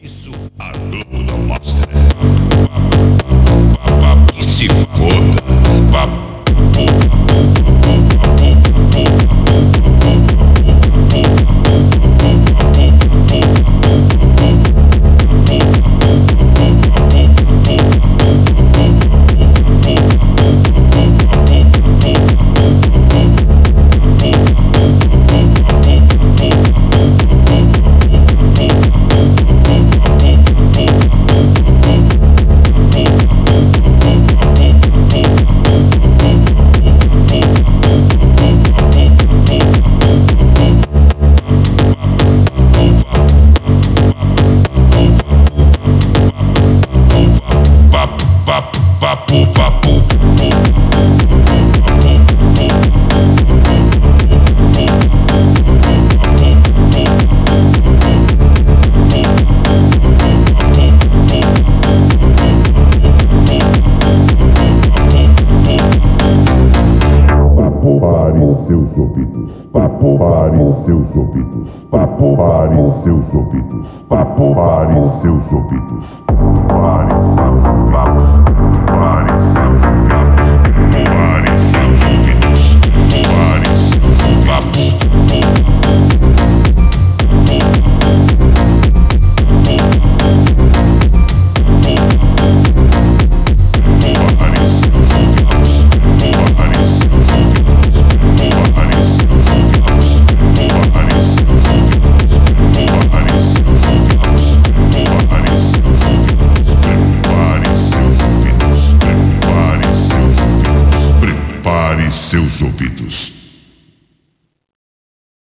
Isso a Globo não mostra. Que se foda. Papo. Pare seus ouvidos, papo pare seus ouvidos, papo pare seus ouvidos, papo pare seus ouvidos, pare seus ouvidos, pare seus ouvidos, pare seus ouvidos, pare seus ouvidos, papo.